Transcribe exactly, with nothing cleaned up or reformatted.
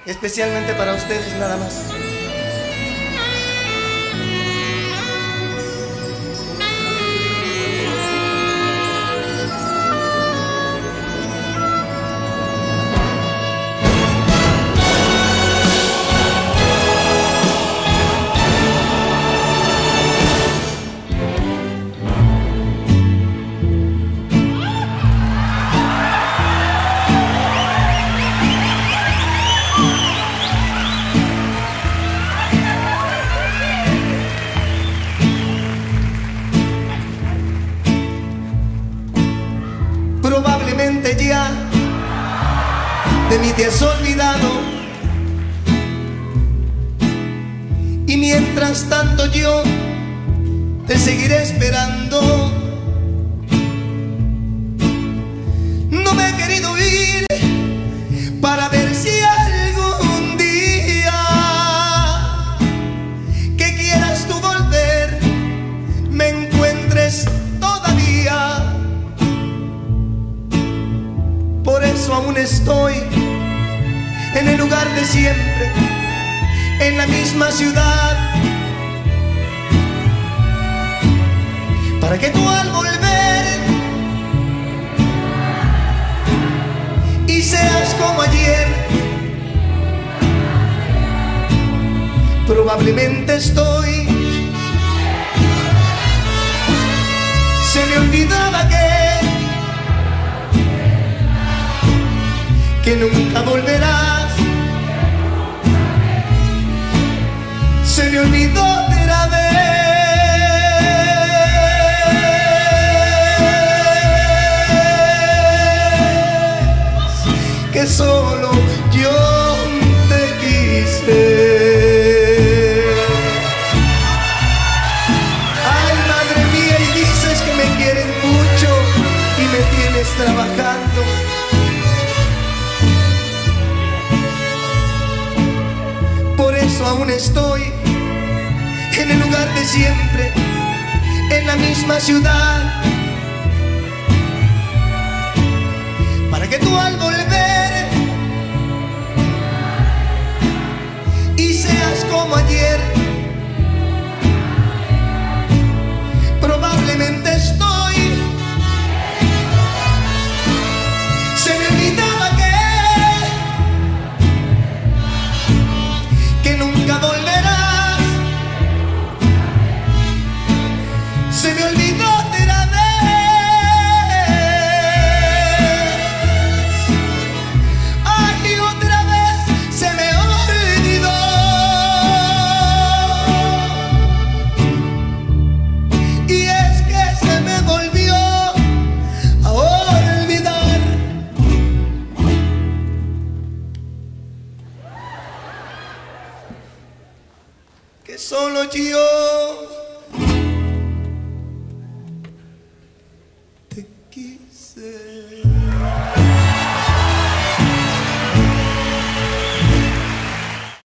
especialmente para ustedes nada más. Probablemente ya de mí te has olvidado, y mientras tanto yo te seguiré esperando. No me he querido ir para ver si algún día que quieras tú volver me encuentres todavía. Por eso aún estoy en el lugar de siempre, en la misma ciudad, para que tú al volver y seas como ayer. Probablemente estoy, se me olvidaba que que nunca volverás. Se me olvidó otra vez que solo yo te quise. Ay, madre mía, y dices que me quieres mucho y me tienes trabajando. Aún estoy en el lugar de siempre, en la misma ciudad, para que tú al volver y seas como ayer. Probablemente estoy, se me olvidaba que nunca volverás. Se me olvidó otra vez. Ay, otra vez se me olvidó. Y es que se me volvió a olvidar. Que solo yo te quise.